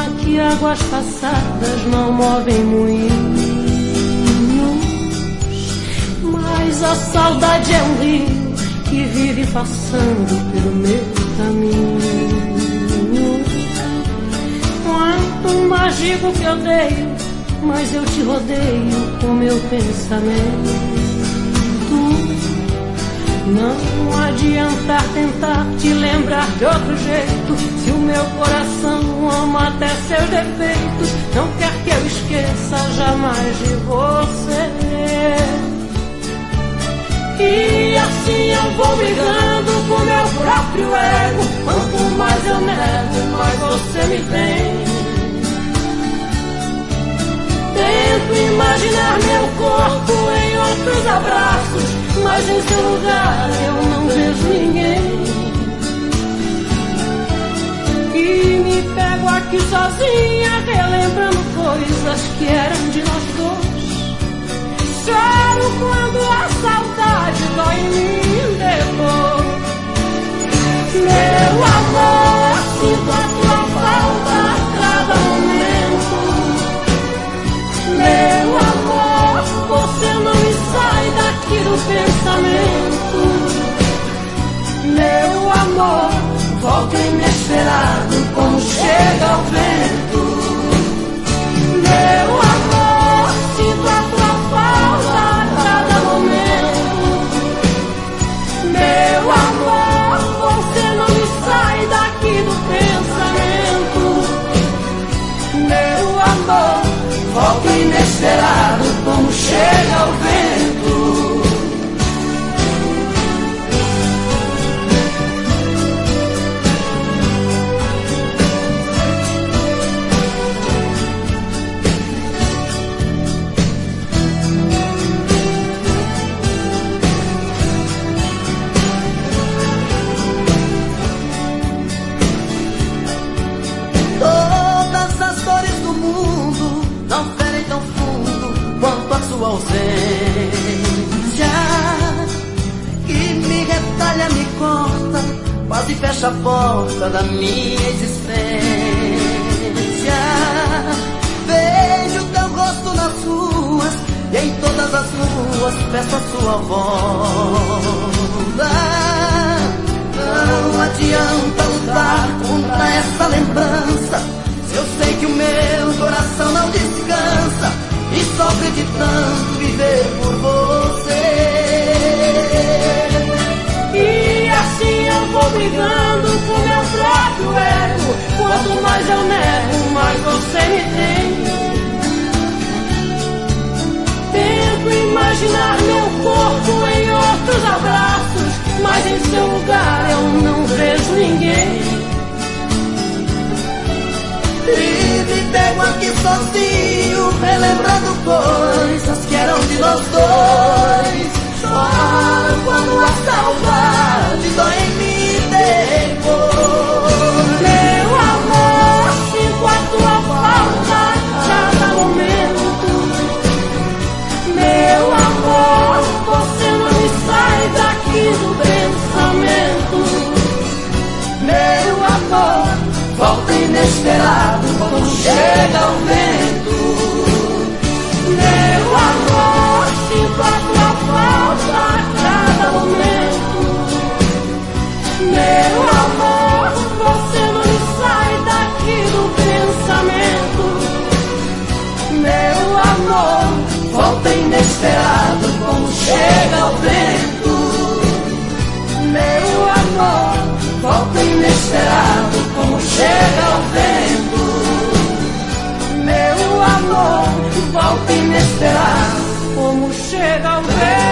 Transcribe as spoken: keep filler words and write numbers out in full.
que águas passadas não movem moinhos, mas a saudade é um rio que vive passando pelo meu caminho. Quanto mais digo que odeio, mas eu te rodeio com meu pensamento. Não adianta tentar te lembrar de outro jeito, se o meu coração ama até seus defeitos. Não quer que eu esqueça jamais de você. E assim eu vou brigando com meu próprio ego. Quanto mais eu nego, mais você me tem. Tento imaginar meu corpo em outros abraços, mas em seu lugar eu não vejo ninguém. E me pego aqui sozinha, relembrando coisas que eram de nós dois. Choro quando a saudade dói em mim depois. Meu amor, sinto a tua falta a cada momento. Meu amor, você não me sai daqui do pensamento. Meu amor, volta inesperado como chega o vento. Meu amor, sinto a tua falta a cada momento. Meu amor, você não me sai daqui do pensamento. Meu amor, volta inesperado como chega o vento. Todas as dores do mundo não ferem tão fundo quanto a sua ausência, que me retalha, me corta, quase fecha a porta da minha existência. Vejo teu rosto nas ruas e em todas as ruas peço a sua volta. Não adianta lutar contra essa lembrança, se eu sei que o meu coração não descansa e sofre de tanto viver por você. E assim eu vou brigando com meu próprio ego. Quanto mais eu nego, mais você me tem. Tento imaginar meu corpo em outros abraços, mas em seu lugar eu não vejo ninguém. E me pego aqui sozinho, relembrando coisas que eram de nós dois. Choro quando a saudade dói em mim depois. Meu amor, sinto a tua falta a cada momento. Meu amor, você não me sai daqui do pensamento. Meu amor, volta inesperado quando chega o vento. Meu amor, sinto a tua falta a cada momento. Meu amor, você não me sai daqui do pensamento. Meu amor, volta inesperado como chega o vento. Meu amor, volta inesperado como chega o vento. Meu amor, volta inesperado Como chega o vento.